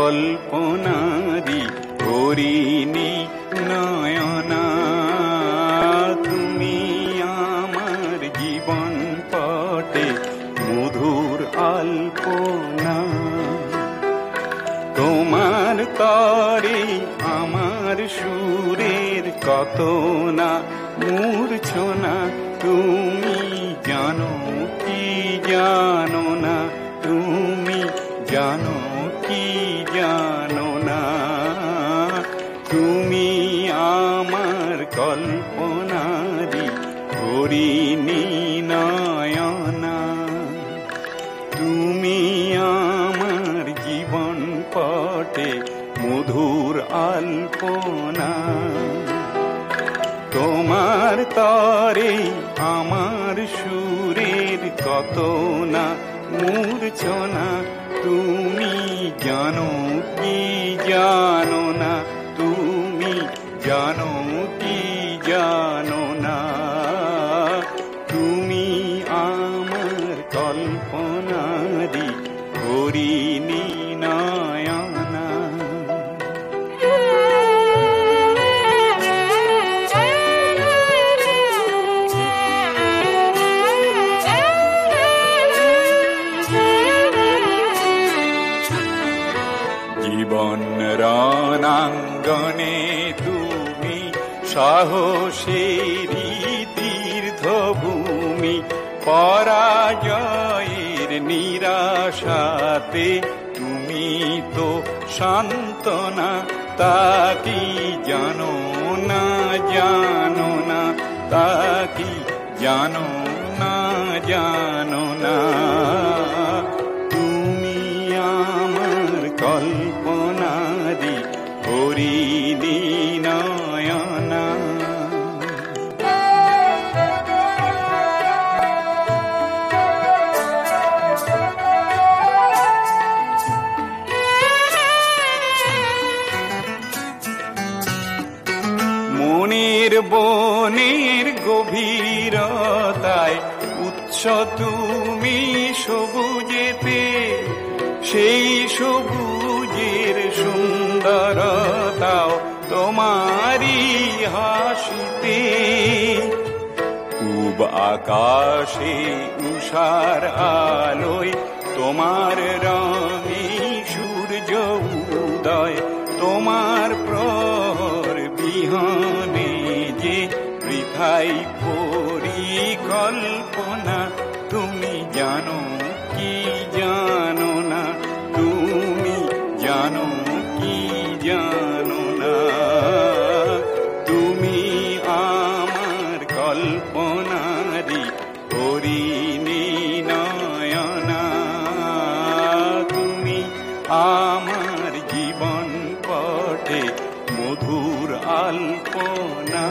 কল্পনারি হরিণী নয়না। তুমি আমার জীবন পটে মধুর আলপনা। তোমার তরে আমার সুরের কত না মূর্ছনা। তুমি জানো কি জানো না, তুমি জানো কি জানো না। তুমি আমার কল্পনারি হরিণী নয়না। তুমি আমার জীবন পটে মধুর আলপনা। তোমার তরে আমার সুরের কত না মূর্ছনা। তুমি জানো কি জানো না, তুমি জানো কি জানো না। তুমি আমার কল্পনারি হরিণী নয়না। জীবন রণাঙ্গনে তুমি সাহসেরই তীর্থভূমি। পরাজয়ের নিরাশাতে তুমি তো সান্ত্বনা। তা কি জানো না জানো না, তা কি জানো না জানো না। তুমি আমার কল্পনারি হরিণী নয়না। মনের বনের গভীরতায় উৎস তুমি সবুজেতে। সেই সবুজের সুন্দরতাও তোমারই হাসিতে। পূব আকাশে উষার আলোয় তোমার রঙে সূর্য উদয়। তোমার প্রহর বিহনে যে বৃথাই পরিকল্পনা। তুমি জানো কি জানো না, তুমি জানো কি জানো না। তুমি আমার কল্পনারি হরিণী নয়না। তুমি আমার জীবন পটে মধুর আলপনা।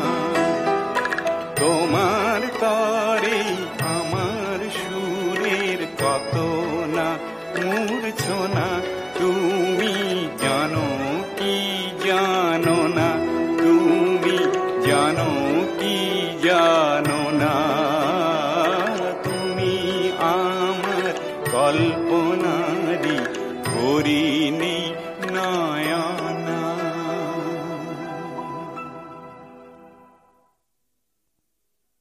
তোমার তরে আমার সুরের কত না মূর্ছনা। তুমি জানো কি জানো না, তুমি জানো কি জানো না। তুমি আমার কল্পনারি হরিণী